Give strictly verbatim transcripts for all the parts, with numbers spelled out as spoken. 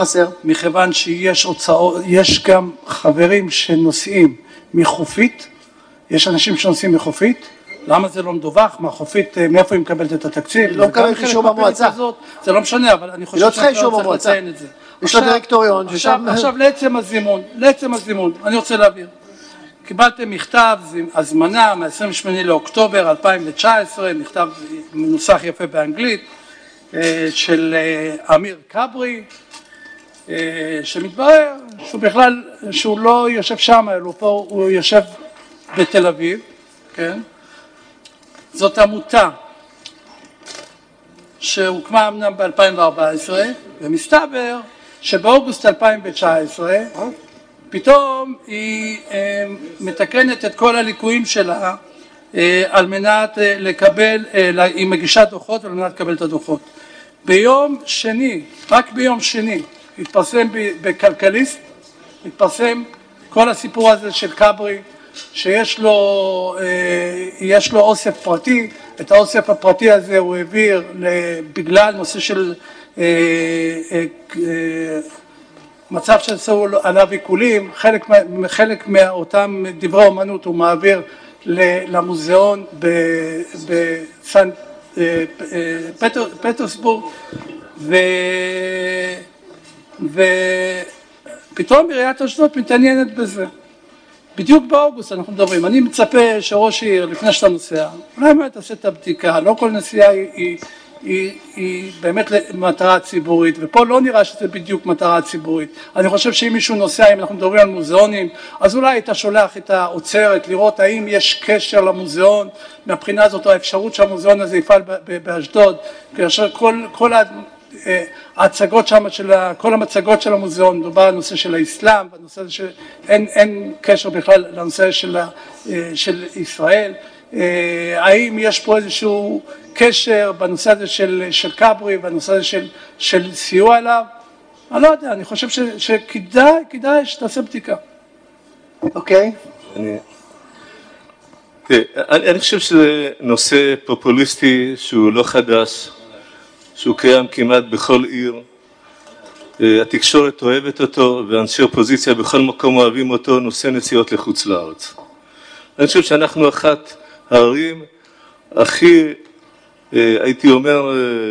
מכיוון שיש הוצאות, יש גם חברים שנוסעים מחופית, יש אנשים שנוסעים מחופית, למה זה לא מדווח? מהחופית, מאיפה היא מקבלת את התקציב? היא לא מקבלת אישור במועצה. זה לא משנה, אבל אני חושב שאתה לא צריך לציין את זה. יש לה דירקטוריון. עכשיו לעצם הזימון, לעצם הזימון, אני רוצה להעביר. קיבלתם מכתב, הזמנה מ-עשרים ושמונה לאוקטובר אלפיים תשע עשרה, מכתב מנוסח יפה באנגלית, של אמיר קברי, שמתברר שהוא בכלל, שהוא לא יושב שם, אלא פה הוא יושב בתל אביב, כן? זאת עמותה שהוקמה אמנם ב-אלפיים וארבע עשרה, ומסתבר שבאוגוסט אלפיים תשע עשרה פתאום היא מתקנת את כל הליקויים שלה על מנת לקבל, היא מגישה דוחות על מנת לקבל את הדוחות. ביום שני, רק ביום שני, התפרסם בכלכליסט, התפרסם כל הסיפור הזה של קברי, שיש לו, יש לו אוסף פרטי, את האוסף הפרטי הזה הוא העביר בגלל נושא של מצב שעשו עליו עיקולים, חלק, חלק מאותם דברי אומנות הוא מעביר למוזיאון בסן פטר, פטרסבורג, ו, ופתאום עיריית אשדוד מתעניינת בזה. בדיוק באוגוסט אנחנו מדברים, אני מצפה שראש עיר לפני שאתה נוסע, אולי באמת תעשה את הבדיקה, לא כל נסיעה היא, היא, היא, היא באמת מטרה ציבורית, ופה לא נראה שזה בדיוק מטרה ציבורית. אני חושב שאם מישהו נוסע, אם אנחנו מדברים על מוזיאונים, אז אולי אתה שולח את האוצרת לראות האם יש קשר למוזיאון, מהבחינה הזאת האפשרות שהמוזיאון הזה יפעל באשדוד, כאשר כל, כל ההצגות שם, של, כל המצגות של המוזיאון, מדובר על נושא של האסלאם, בנושא הזה שאין אין קשר בכלל לנושא של, של ישראל, האם יש פה איזשהו קשר בנושא הזה של, של קברי, בנושא הזה של, של סיוע אליו? אני לא יודע, אני חושב ש, שכדאי, כדאי שתעשה בדיקה. אוקיי. אני, תראה, אני, אני חושב שזה נושא פופוליסטי שהוא לא חדש, שהוא קיים כמעט בכל עיר, התקשורת אוהבת אותו ואנשי אופוזיציה בכל מקום אוהבים אותו, נושא נסיעות לחוץ לארץ. אני חושב שאנחנו אחת הערים הכי, הייתי אומר,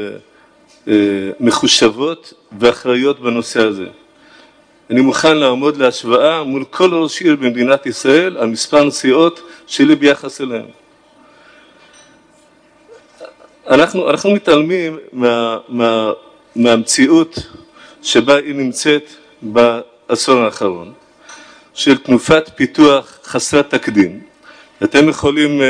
מחושבות ואחראיות בנושא הזה. אני מוכן לעמוד להשוואה מול כל ראש עיר במדינת ישראל על מספר נסיעות שלי ביחס אליהם. אנחנו, אנחנו מתעלמים מה, מה, מהמציאות שבה היא נמצאת בעשור האחרון, של תנופת פיתוח חסרת תקדים. אתם יכולים uh,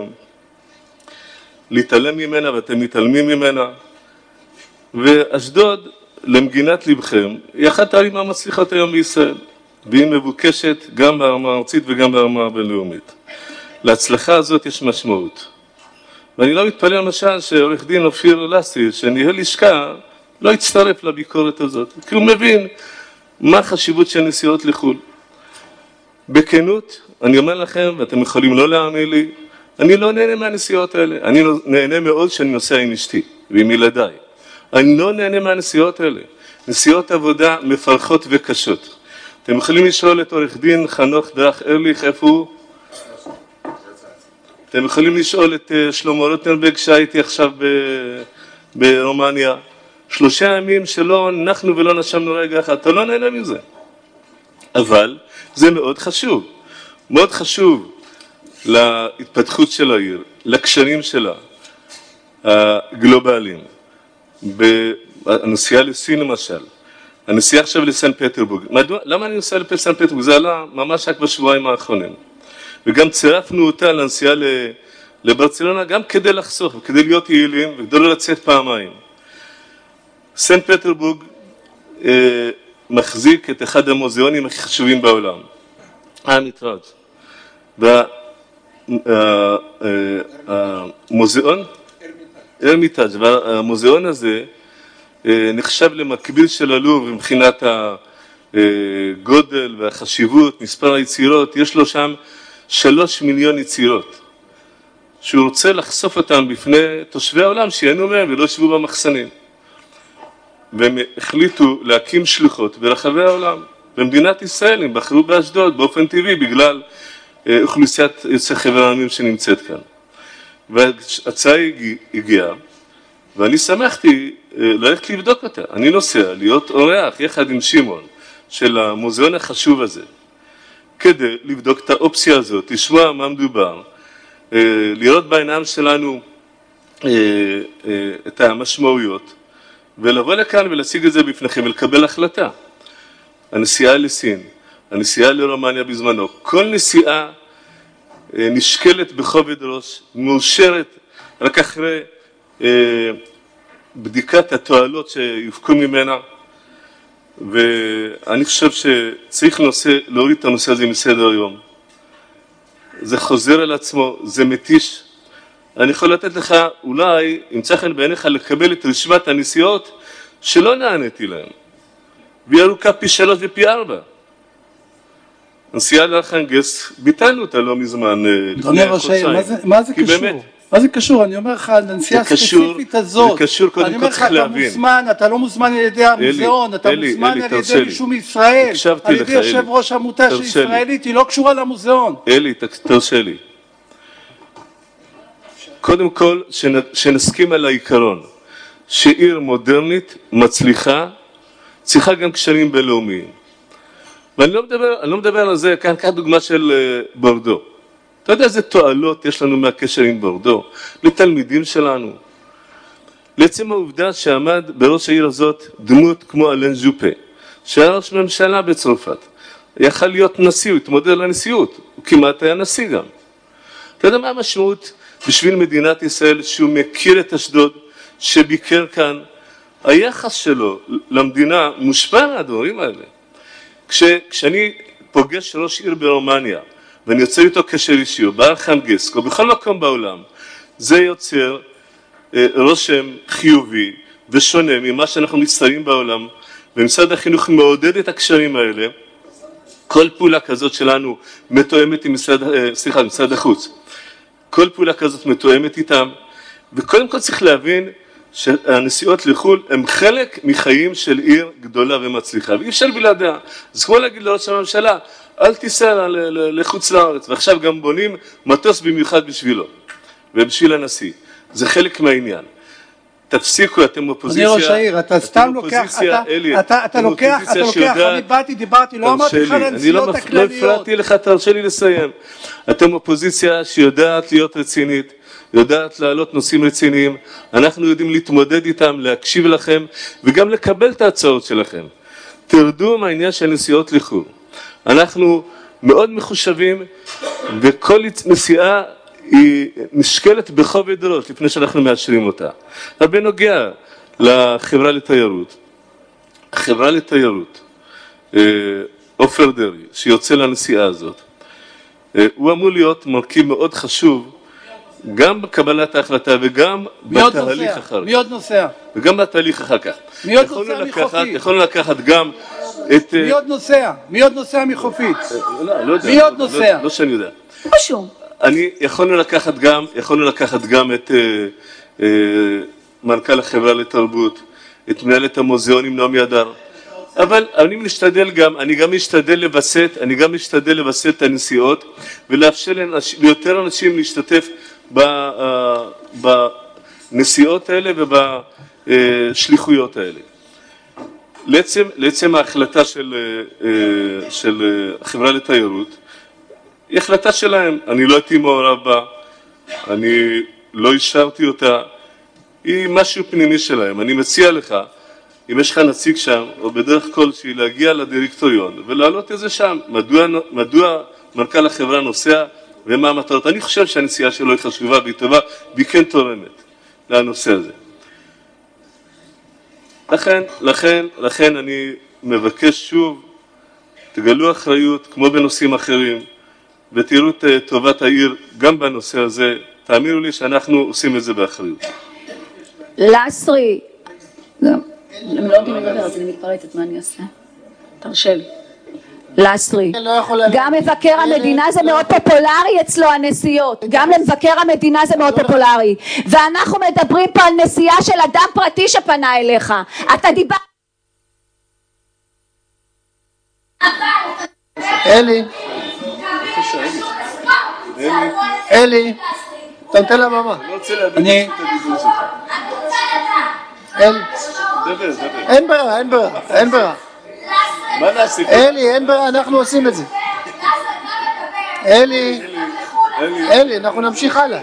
להתעלם ממנה ואתם מתעלמים ממנה, ואשדוד למגינת לבכם היא אחת הערים המצליחות היום בישראל, והיא מבוקשת גם ברמה הארצית וגם ברמה הבינלאומית. להצלחה הזאת יש משמעות. ואני לא מתפלא למשל שעורך דין אופיר לסרי, שניהל לשכה, לא הצטרף לביקורת הזאת, כי הוא מבין מה החשיבות של נסיעות לחו"ל. בכנות, אני אומר לכם, ואתם יכולים לא להאמין לי, אני לא נהנה מהנסיעות האלה. אני נהנה מאוד שאני נוסע עם אשתי ועם ילדיי. אני לא נהנה מהנסיעות האלה. נסיעות עבודה מפרכות וקשות. אתם יכולים לשאול את עורך דין חנוך דרך ארליך איפה הוא? אתם יכולים לשאול את שלמה רוטנברג שהייתי עכשיו ברומניה. שלושה ימים שלא נחנו ולא נשמנו רגע אחד, אתה לא נהנה מזה. אבל זה מאוד חשוב. מאוד חשוב להתפתחות של העיר, לקשרים שלה, הגלובליים. הנסיעה לסין למשל, הנסיעה עכשיו לסן פטרבורג. מדוע, למה אני נוסע לסן פטרבורג? זה עלה ממש רק בשבועיים האחרונים. וגם צירפנו אותה לנסיעה לברצלונה גם כדי לחסוך וכדי להיות יעילים וכדי לא לצאת פעמיים. סן פטרבורג אה, מחזיק את אחד המוזיאונים הכי חשובים בעולם, המיטראז'. והמוזיאון, הרמיטאז', והמוזיאון הזה אה, נחשב למקביל של הלובר מבחינת הגודל והחשיבות, מספר היצירות, יש לו שם שלוש מיליון יצירות, שהוא רוצה לחשוף אותם בפני תושבי העולם שיהנו מהם ולא ישבו במחסנים. והם החליטו להקים שלוחות ברחבי העולם. במדינת ישראל הם בחרו באשדוד באופן טבעי בגלל אוכלוסיית יוצאי חבר העמים שנמצאת כאן. וההצעה הגיעה, ואני שמחתי ללכת לבדוק אותה. אני נוסע להיות אורח יחד עם שמעון של המוזיאון החשוב הזה, כדי לבדוק את האופציה הזאת, לשמוע מה מדובר, לראות בעיניים שלנו את המשמעויות, ולבוא לכאן ולהציג את זה בפניכם ולקבל החלטה. הנסיעה לסין, הנסיעה לרומניה בזמנו, כל נסיעה נשקלת בכובד ראש, מאושרת רק אחרי בדיקת התועלות שיופקו ממנה, ואני חושב שצריך נושא, להוריד את הנושא הזה מסדר היום. זה חוזר על עצמו, זה מתיש. אני יכול לתת לך, אולי, אם צריך בעיניך לקבל את רשימת הנסיעות שלא נעניתי להם. והיא ארוכה פי שלוש ופי ארבע. הנסיעה לארכנגלסק, ביטלנו אותה לא מזמן, לפני חודשיים. מה זה קשור? מה זה קשור? אני אומר לך, לנסיעה הספציפית הזאת, זה קשור, קודם כל צריך להבין. אתה מוזמן, אתה לא מוזמן על ידי המוזיאון, אתה מוזמן על ידי מישהו מישראל, על ידי יושב ראש עמותה שישראלית, היא לא קשורה למוזיאון. אלי, תרשה לי. קודם כל, שנסכים על העיקרון, שעיר מודרנית, מצליחה, צריכה גם קשרים בינלאומיים. ואני לא מדבר, אני לא מדבר על זה, כאן, כאן דוגמה של בורדו. אתה יודע איזה תועלות יש לנו מהקשר עם בורדו, לתלמידים שלנו. לעצם העובדה שעמד בראש העיר הזאת דמות כמו אלן ז'ופה, שהיה ראש ממשלה בצרפת, יכל להיות נשיא, הוא התמודד לנשיאות, הוא כמעט היה נשיא גם. אתה יודע מה המשמעות בשביל מדינת ישראל שהוא מכיר את אשדוד, שביקר כאן, היחס שלו למדינה מושפע מהדברים האלה. כש, כשאני פוגש ראש עיר ברומניה, ואני יוצר איתו קשר אישי, או בארכנגלסק, או בכל מקום בעולם, זה יוצר אה, רושם חיובי ושונה ממה שאנחנו מצטיינים בעולם, ומשרד החינוך מעודד את הקשרים האלה. כל פעולה כזאת שלנו מתואמת עם משרד, אה, סליחה, משרד החוץ. כל פעולה כזאת מתואמת איתם, וקודם כל צריך להבין שהנסיעות לחו"ל הם חלק מחיים של עיר גדולה ומצליחה, ואי אפשר בלעדיה. זה כמו להגיד לראש הממשלה, אל תיסע לחוץ לארץ, ועכשיו גם בונים מטוס במיוחד בשבילו, ובשביל הנשיא. זה חלק מהעניין. תפסיקו, אתם אופוזיציה. אני ראש העיר, אתה סתם לוקח, אתה לוקח, אתה לוקח, אני באתי, דיברתי, לא אמרתי לך לנסיעות הכלליות. אני לא הפרעתי לך, תרשה לי לסיים. אתם אופוזיציה שיודעת להיות רצינית, יודעת להעלות נושאים רציניים, אנחנו יודעים להתמודד איתם, להקשיב לכם, וגם לקבל את ההצעות שלכם. תרדו מהעניין של נסיעות לחו"ל. אנחנו מאוד מחושבים, וכל נסיעה היא נשקלת בכובד ראש לפני שאנחנו מאשרים אותה. הרבה נוגע לחברה לתיירות. החברה לתיירות, עופר דרעי, שיוצא לנסיעה הזאת, הוא אמור להיות מרכיב מאוד חשוב, גם בקבלת ההחלטה וגם בתהליך אחר כך. מי עוד נוסע? וגם בתהליך אחר כך. מי עוד נוסע מחופית? יכולנו לקחת גם את... מי עוד נוסע? מי עוד נוסע מחופית? לא, לא יודע. מי עוד נוסע? לא שאני יודע. פשוט. אני, יכולנו לקחת גם, יכולנו לקחת גם את מנכ"ל החברה לתרבות, את מנהלת המוזיאונים נעמי הדר. אבל אני משתדל גם, אני גם משתדל לבסט, אני גם משתדל לבסט את הנסיעות ולאפשר ליותר אנשים להשתתף בנסיעות האלה ובשליחויות האלה. לעצם, לעצם ההחלטה של, של החברה לתיירות, היא החלטה שלהם, אני לא הייתי מעורב בה, אני לא אישרתי אותה, היא משהו פנימי שלהם. אני מציע לך, אם יש לך נציג שם, או בדרך כלשהי להגיע לדירקטוריון ולהעלות את זה שם, מדוע, מדוע מנכ"ל החברה נוסע ומה המטרות. אני חושב שהנסיעה שלו היא חשובה והיא טובה, והיא כן תורמת לנושא הזה. לכן, לכן, לכן אני מבקש שוב, תגלו אחריות כמו בנושאים אחרים, ותראו את טובת העיר גם בנושא הזה, תאמינו לי שאנחנו עושים את זה באחריות. לסרי, הם לא יודעים לדבר, אז אני מתפרצת, מה אני אעשה? תרשה לי. לסרי. לא יכול להגיד. גם מבקר המדינה זה מאוד פופולרי אצלו הנסיעות. גם למבקר המדינה זה מאוד פופולרי. ואנחנו מדברים פה על נסיעה של אדם פרטי שפנה אליך. אתה דיבר... אלי. אלי. אתה נותן לה במה. אני... אלי. אין ברירה, אין ברירה, אין ברירה. מה נעשה? אלי, אין ברירה, אנחנו עושים את זה. אלי. אלי, אנחנו נמשיך הלאה.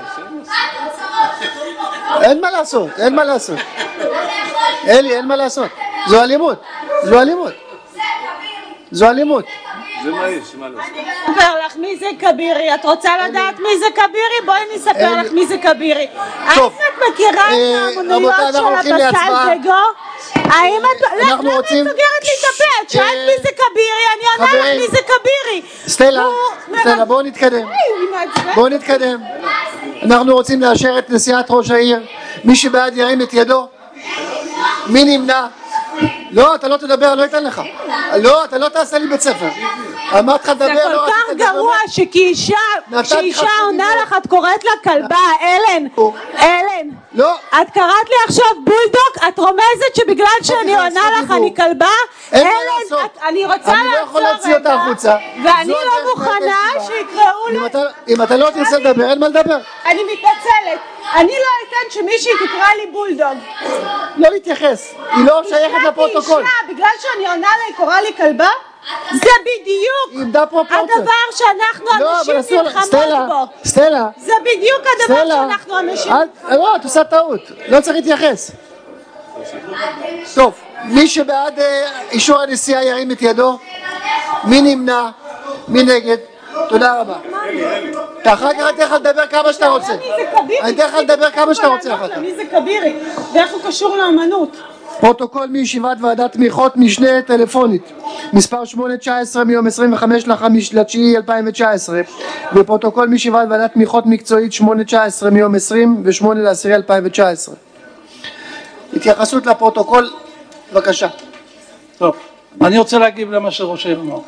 אין מה לעשות, אין מה לעשות. אלי, אין מה לעשות. זו אלימות, זו אלימות. זו אלימות. זה מה יש, מה לעשות? אספר לך מי זה כבירי, את רוצה לדעת מי זה כבירי? בואי נספר לך מי זה כבירי. האם את מכירה את האמנויות של הבסל דגו? האם את... למה את סוגרת לי את הפה? את שאלת מי זה כבירי, אני עונה לך מי זה כבירי. סטלה, סטלה, בואו נתקדם. בואו נתקדם. אנחנו רוצים לאשר את נשיאת ראש העיר. מי שבעד ירים את ידו. מי נמנע? לא, אתה לא תדבר, לא אתן לך. לא, אתה לא תעשה לי בית ספר. אמרת לך לדבר, לא זה כל כך גרוע שכאישה עונה לך, את קוראת לה כלבה, אלן, אלן. לא. את קראת לי עכשיו בולדוג, את רומזת שבגלל שאני עונה לך אני כלבה? אלן, אני רוצה לעצור רגע, ואני לא מוכנה שיקראו לי... אם אתה לא תרצה לדבר, אין מה לדבר. אני מתנצלת, אני לא אתן שמישהי תקרא לי בולדוג. לא להתייחס, היא לא שייכת לפרוטוקול. בגלל שאני עונה לה היא קוראה לי כלבה? זה בדיוק הדבר שאנחנו אנשים נלחמות בו. סטלה, זה בדיוק הדבר שאנחנו אנשים... לא, את עושה טעות, לא צריך להתייחס. טוב, מי שבעד אישור הנשיאה ירים את ידו. מי נמנע? מי נגד? תודה רבה. אתה אחר כך אתן לך לדבר כמה שאתה רוצה. אני אתן לך לדבר כמה שאתה רוצה אחר כך. מי זה כבירי? ואיך הוא קשור לאמנות? פרוטוקול מישיבת ועדת תמיכות משנה טלפונית מספר שמונה תשע עשרה מיום עשרים וחמישה לתשיעי אלפיים תשע עשרה ופרוטוקול מישיבת ועדת תמיכות מקצועית שמונה תשע עשרה מיום עשרים ושמונה לעשירי אלפיים תשע עשרה. התייחסות לפרוטוקול, בבקשה. טוב, אני רוצה להגיב למה שראש העיר אמר.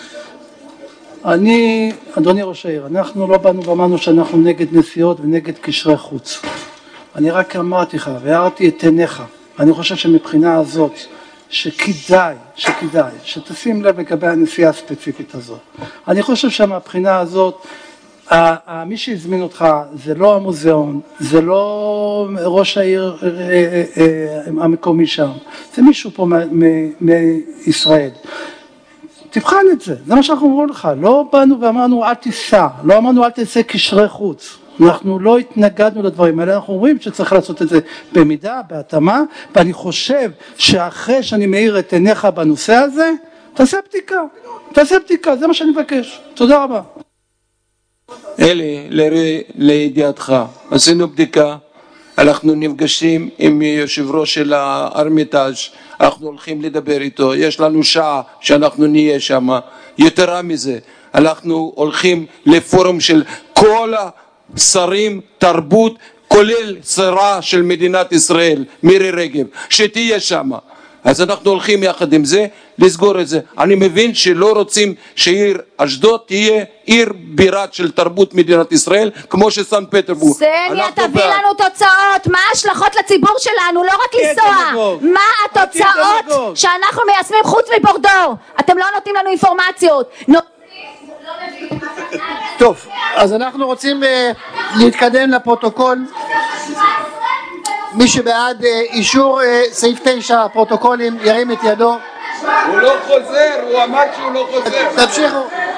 אני, אדוני ראש העיר, אנחנו לא באנו ואמרנו שאנחנו נגד נסיעות ונגד קשרי חוץ. אני רק אמרתי לך והארתי את עיניך. אני חושב שמבחינה הזאת שכדאי, שכדאי, שתשים לב לגבי הנסיעה הספציפית הזאת. אני חושב שמבחינה הזאת, מי שהזמין אותך זה לא המוזיאון, זה לא ראש העיר המקומי שם, זה מישהו פה מישראל. תבחן את זה, זה מה שאנחנו אומרים לך, לא באנו ואמרנו אל תיסע, לא אמרנו אל תעשה קשרי חוץ. אנחנו לא התנגדנו לדברים האלה, אנחנו אומרים שצריך לעשות את זה במידה, בהתאמה, ואני חושב שאחרי שאני מאיר את עיניך בנושא הזה, תעשה בדיקה, תעשה בדיקה, זה מה שאני מבקש. תודה רבה. אלי, לידיעתך, עשינו בדיקה, אנחנו נפגשים עם יושב ראש של הארמיטאז', אנחנו הולכים לדבר איתו, יש לנו שעה שאנחנו נהיה שם, יתרה מזה, אנחנו הולכים לפורום של כל ה... שרים, תרבות, כולל שרה של מדינת ישראל, מירי רגב, שתהיה שם. אז אנחנו הולכים יחד עם זה, לסגור את זה. אני מבין שלא רוצים שעיר אשדוד תהיה עיר בירת של תרבות מדינת ישראל, כמו שסן פטרבורג. סניה, תביא לנו תוצאות, מה ההשלכות לציבור שלנו, לא רק לנסוע. מה התוצאות שאנחנו מיישמים חוץ מבורדור? אתם לא נותנים לנו אינפורמציות. טוב, אז אנחנו רוצים uh, להתקדם לפרוטוקול. מי שבעד uh, אישור uh, סעיף תשע הפרוטוקולים ירים את ידו. הוא לא חוזר, הוא אמר שהוא לא חוזר. תמשיכו.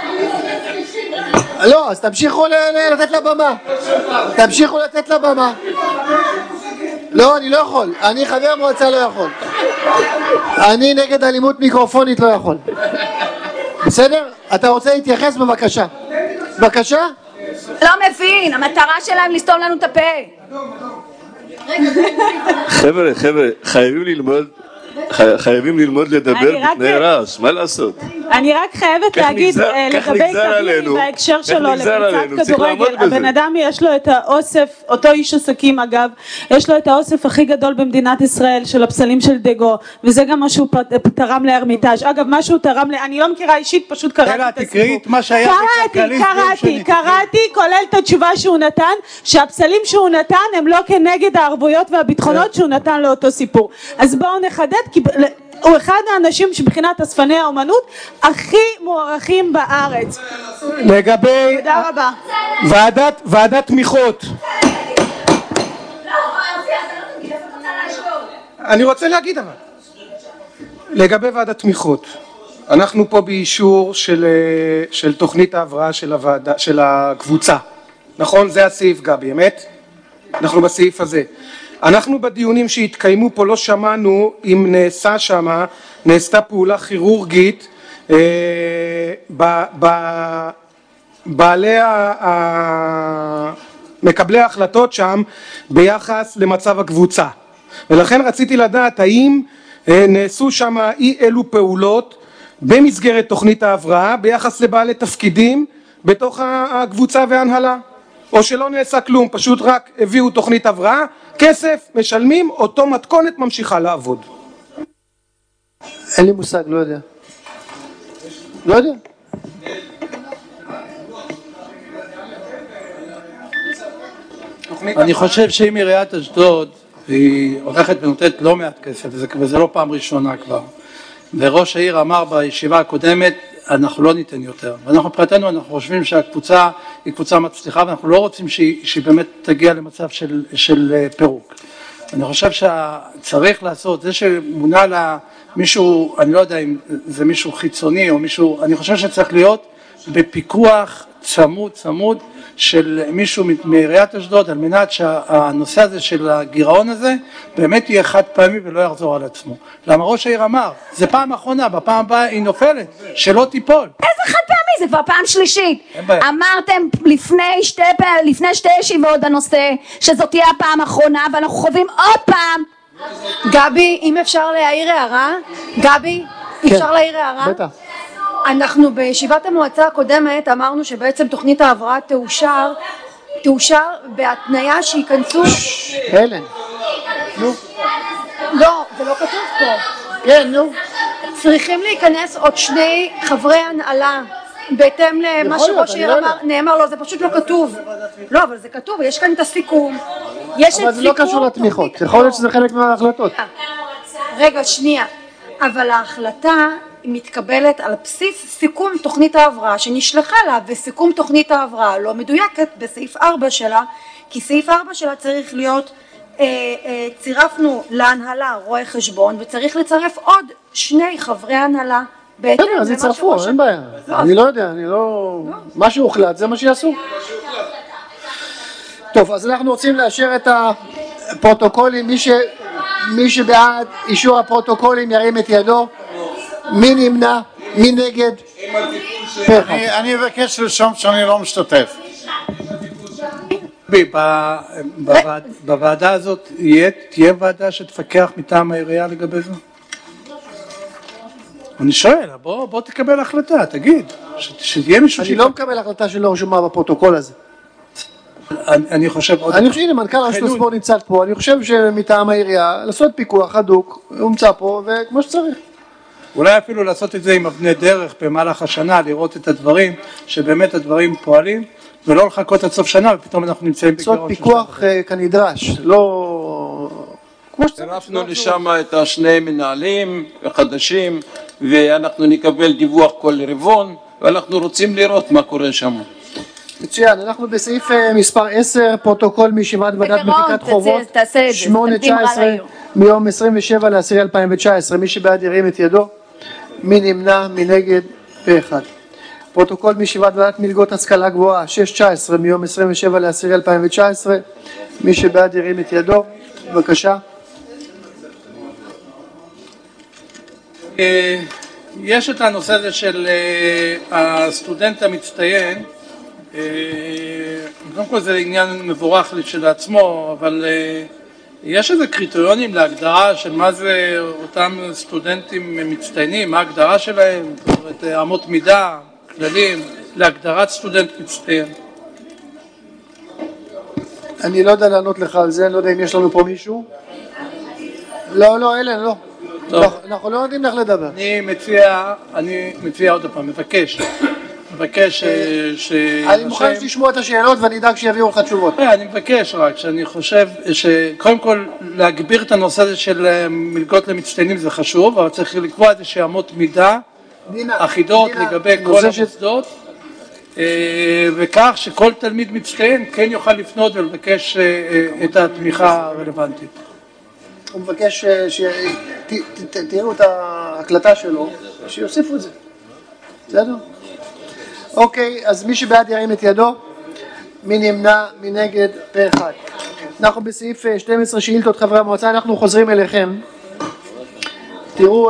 לא, אז תמשיכו לתת לבמה. תמשיכו לתת לבמה. לא, אני לא יכול. אני חבר מועצה לא יכול. אני נגד אלימות מיקרופונית לא יכול. בסדר? אתה רוצה להתייחס? בבקשה. בבקשה? לא מבין, המטרה שלהם לסתום לנו את הפה. חבר'ה, חבר'ה, חייבים ללמוד חייבים ללמוד לדבר בפני רעש, מה לעשות? אני רק חייבת להגיד לגבי כבירי בהקשר שלו לקבוצת כדורגל, הבן אדם יש לו את האוסף, אותו איש עסקים אגב, יש לו את האוסף הכי גדול במדינת ישראל של הפסלים של דגו, וזה גם מה שהוא תרם לארמיטאז'. אגב, מה שהוא תרם, אני לא מכירה אישית, פשוט קראתי את הסיפור. קראתי, קראתי, קראתי, כולל את התשובה שהוא נתן, שהפסלים שהוא נתן הם לא כנגד הערבויות והביטחונות שהוא נתן לאותו סיפור. אז בואו נחדד, כי הוא אחד האנשים שבחינת אספני האומנות הכי מוערכים בארץ. לגבי תודה רבה. ועדת, ועדת תמיכות. אני רוצה להגיד אבל. לגבי ועדת תמיכות. אנחנו פה באישור של, של תוכנית ההבראה של הוועדה, של הקבוצה. נכון? זה הסעיף גבי, אמת? אנחנו בסעיף הזה. אנחנו בדיונים שהתקיימו פה לא שמענו אם נעשה שמה, נעשתה פעולה כירורגית אה, ב, ב, בעלי ה, ה, מקבלי ההחלטות שם ביחס למצב הקבוצה. ולכן רציתי לדעת האם אה, נעשו שם אי אלו פעולות במסגרת תוכנית ההבראה ביחס לבעלי תפקידים בתוך הקבוצה וההנהלה. או שלא נעשה כלום, פשוט רק הביאו תוכנית הבראה, כסף, משלמים, אותו מתכונת ממשיכה לעבוד. אין לי מושג, לא יודע. לא יודע. אני חושב שאם עיריית אשדוד היא הולכת ונותנת לא מעט כסף, וזה לא פעם ראשונה כבר, וראש העיר אמר בישיבה הקודמת, אנחנו לא ניתן יותר, ואנחנו מבחינתנו אנחנו חושבים שהקבוצה היא קבוצה מצליחה ואנחנו לא רוצים שהיא, שהיא באמת תגיע למצב של, של פירוק. אני חושב שצריך לעשות, זה שמונה לה מישהו, אני לא יודע אם זה מישהו חיצוני או מישהו, אני חושב שצריך להיות בפיקוח צמוד צמוד של מישהו מעיריית אשדוד על מנת שהנושא הזה של הגירעון הזה באמת יהיה חד פעמי ולא יחזור על עצמו. למה ראש העיר אמר, זה פעם אחרונה, בפעם הבאה היא נופלת, שלא תיפול. איזה חד פעמי? זה כבר פעם שלישית. אמרתם לפני שתי, לפני שתי ישיבות בנושא שזאת תהיה הפעם האחרונה ואנחנו חווים עוד פעם. גבי, אם אפשר להעיר הערה? גבי, כן. אפשר להעיר הערה? בטח. אנחנו בישיבת המועצה הקודמת אמרנו שבעצם תוכנית ההבראה תאושר, תאושר בהתניה שיכנסו... הלן. נו. לא, זה לא כתוב פה. כן, נו. צריכים להיכנס עוד שני חברי הנהלה בהתאם למה שראש העיר אמר, נאמר לו, זה פשוט לא כתוב. לא, אבל זה כתוב, יש כאן את הסיכום. אבל זה לא קשור לתמיכות, יכול להיות שזה חלק מההחלטות. רגע, שנייה. אבל ההחלטה מתקבלת על בסיס סיכום תוכנית ההבראה שנשלחה לה, וסיכום תוכנית ההבראה לא מדויקת בסעיף ארבע שלה, כי סעיף ארבע שלה צריך להיות, אה, אה, צירפנו להנהלה רואה חשבון, וצריך לצרף עוד שני חברי הנהלה. בסדר, אז יצרפו, אין בעיה. אני לא יודע, אני לא... מה שהוחלט זה מה שיעשו. טוב, אז אנחנו רוצים לאשר את הפרוטוקולים. מי ש... מי שבעד אישור הפרוטוקולים ירים את ידו. מי נמנע? מי נגד? אני אבקש לרשום שאני לא משתתף. בוועדה הזאת תהיה ועדה שתפקח מטעם העירייה לגבי זה? אני שואל, בוא תקבל החלטה, תגיד, שתהיה מישהו... אני לא מקבל החלטה שלא רשומה בפרוטוקול הזה. אני חושב... אני חושב, הנה, מנכ"ל רשות הספורט נמצא פה, אני חושב שמטעם העירייה, לעשות פיקוח הדוק, הוא נמצא פה, וכמו שצריך. אולי אפילו לעשות את זה עם אבני דרך במהלך השנה, לראות את הדברים, שבאמת הדברים פועלים, ולא לחכות עד סוף שנה, ופתאום אנחנו נמצאים בגירעון. לעשות פיקוח כנדרש, לא... כמו שצריך. הרפנו לשם את השני מנהלים החדשים, ואנחנו נקבל דיווח כל רבעון, ואנחנו רוצים לראות מה קורה שם. מצוין, אנחנו בסעיף מספר עשר, פרוטוקול מישיבת ועדת מחיקת חובות שמונה תשע עשרה מיום עשרים ושבעה לעשירי אלפיים תשע עשרה. מי שבעד ירים את ידו. מי נמנע? מי נגד? פה אחד. פרוטוקול מישיבת ועדת מלגות השכלה גבוהה שש תשע עשרה מיום עשרים ושבעה לעשירי אלפיים תשע עשרה. מי שבעד ירים את ידו. בבקשה. יש את הנושא הזה של הסטודנט המצטיין. קודם כל זה עניין מבורך של עצמו, אבל יש איזה קריטריונים להגדרה של מה זה אותם סטודנטים מצטיינים, מה ההגדרה שלהם, זאת אומרת, אמות מידה, כללים, להגדרת סטודנט מצטיין? אני לא יודע לענות לך על זה, אני לא יודע אם יש לנו פה מישהו. לא, לא, אלה, לא. אנחנו לא יודעים איך לדבר. אני מציע, אני מציע עוד פעם, מבקש, מבקש ש... אני מוכן לשמוע את השאלות ואני אדאג שיביאו לך תשובות. אני מבקש רק, שאני חושב שקודם כל להגביר את הנושא הזה של מלגות למצטיינים זה חשוב, אבל צריך לקבוע איזה שאמות מידה אחידות לגבי כל המוסדות, וכך שכל תלמיד מצטיין כן יוכל לפנות ולבקש את התמיכה הרלוונטית. הוא מבקש שתראו את ההקלטה שלו, שיוסיפו את זה. בסדר? אוקיי, אז מי שבעד ירים את ידו, מי נמנע, מי נגד, פה אחד. אנחנו בסעיף שתים עשרה שאילתות חברי המועצה, אנחנו חוזרים אליכם. תראו,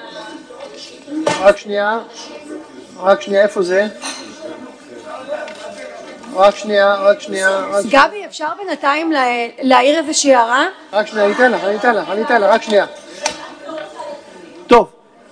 רק שנייה, רק שנייה, איפה זה? רק שנייה, רק שנייה. גבי, אפשר בינתיים להעיר איזושהי הערה? רק שנייה, אני אתן לך, אני אתן לך, אני אתן לך, רק שנייה. טוב,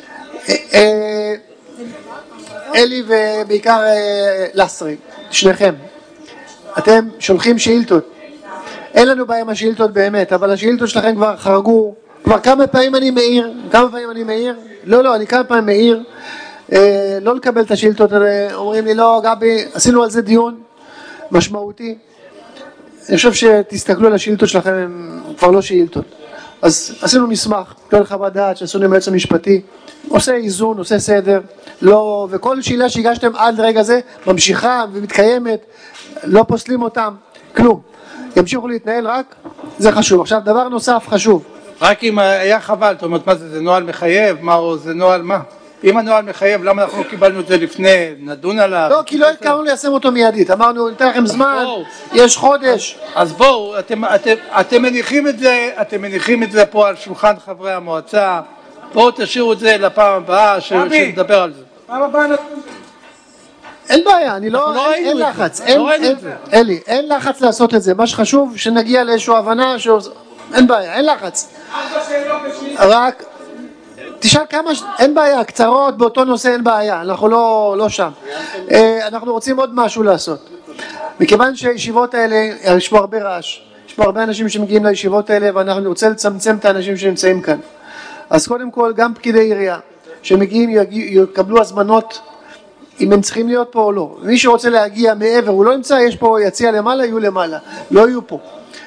אלי ובעיקר לסרי, שניכם, אתם שולחים שאילתות. אין לנו בעיה עם השאילתות באמת, אבל השאילתות שלכם כבר חרגו, כבר כמה פעמים אני מעיר, כמה פעמים אני מעיר, לא, לא, אני כמה פעמים מעיר, לא לקבל את השאילתות, אומרים לי, לא, גבי, עשינו על זה דיון משמעותי. אני חושב שתסתכלו על השאילתות שלכם, הם כבר לא שאילתות. אז עשינו מסמך, כל חוות דעת שעשינו עם היועץ המשפטי, עושה איזון, עושה סדר, לא, וכל שאלה שהגשתם עד רגע זה ממשיכה ומתקיימת, לא פוסלים אותם, כלום. ימשיכו להתנהל רק, זה חשוב. עכשיו דבר נוסף חשוב. רק אם היה חבל, זאת אומרת, מה זה, זה נוהל מחייב, מה, או זה נוהל מה? אם הנוהל מחייב, למה אנחנו קיבלנו את זה לפני, נדון עליו? לא, כי לא התכוונו ליישם אותו מיידית, אמרנו, ניתן לכם זמן, יש חודש. אז בואו, אתם, אתם, אתם מניחים את זה, אתם מניחים את זה פה על שולחן חברי המועצה, בואו תשאירו את זה לפעם הבאה, שנדבר על זה. פעם הבאה נתון. אין בעיה, אני לא, אין לחץ, אלי, אין לחץ לעשות את זה, מה שחשוב שנגיע לאיזושהי הבנה, אין בעיה, אין לחץ. רק, תשאל כמה, אין בעיה, קצרות באותו נושא אין בעיה, אנחנו לא, לא שם. אנחנו רוצים עוד משהו לעשות. מכיוון שהישיבות האלה, יש פה הרבה רעש, יש פה הרבה אנשים שמגיעים לישיבות האלה, ואנחנו רוצים לצמצם את האנשים שנמצאים כאן. אז קודם כל, גם פקידי עירייה שמגיעים יקבלו הזמנות, אם הם צריכים להיות פה או לא. מי שרוצה להגיע מעבר, הוא לא ימצא, יש פה יציע למעלה, יהיו למעלה, לא יהיו פה.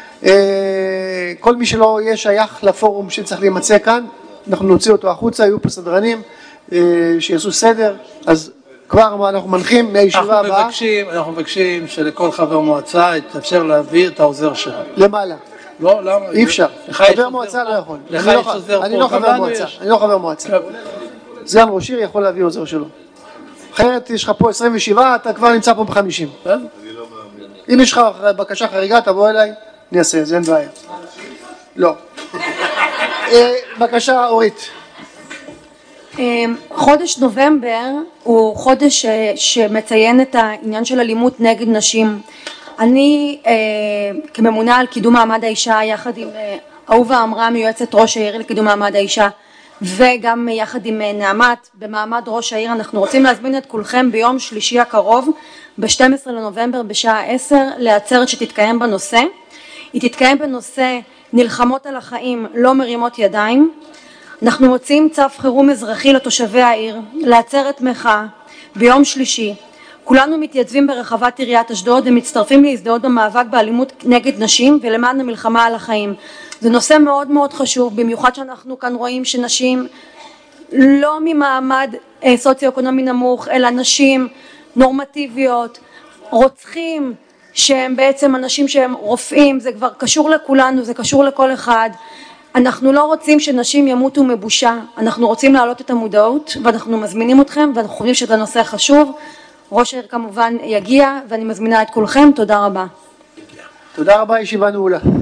כל מי שלא יהיה שייך לפורום שצריך להימצא כאן, אנחנו נוציא אותו החוצה, יהיו פה סדרנים שיעשו סדר, אז כבר אנחנו מנחים מהישיבה הבאה. אנחנו מבקשים שלכל חבר מועצה יתאפשר להביא את העוזר שלו. למעלה. לא, למה? אי אפשר. חבר מועצה לא יכול. אני לא חבר מועצה. אני לא חבר מועצה. סגן ראש עיר יכול להביא עוזר שלו. אחרת יש לך פה עשרים ושבע, אתה כבר נמצא פה ב-חמישים. אם יש לך בקשה חריגה, תבוא אליי, אני אעשה, זה אין בעיה. לא. בקשה אורית. חודש נובמבר הוא חודש שמציין את העניין של אלימות נגד נשים. אני כממונה על קידום מעמד האישה יחד עם אהובה עמרם, יועצת ראש העיר לקידום מעמד האישה, וגם יחד עם נעמת במעמד ראש העיר, אנחנו רוצים להזמין את כולכם ביום שלישי הקרוב ב-שנים עשר לנובמבר בשעה עשר לעצרת שתתקיים בנושא. היא תתקיים בנושא נלחמות על החיים לא מרימות ידיים. אנחנו מוציאים צו חירום אזרחי לתושבי העיר לעצרת מחאה ביום שלישי. כולנו מתייצבים ברחבת עיריית אשדוד ומצטרפים להזדהות במאבק באלימות נגד נשים ולמען המלחמה על החיים. זה נושא מאוד מאוד חשוב, במיוחד שאנחנו כאן רואים שנשים לא ממעמד סוציו-אקונומי נמוך, אלא נשים נורמטיביות, רוצחים שהם בעצם אנשים שהם רופאים, זה כבר קשור לכולנו, זה קשור לכל אחד. אנחנו לא רוצים שנשים ימותו מבושה, אנחנו רוצים להעלות את המודעות ואנחנו מזמינים אתכם ואנחנו חושבים שזה נושא חשוב. ראש העיר כמובן יגיע ואני מזמינה את כולכם, תודה רבה. תודה רבה, ישיבה נעולה.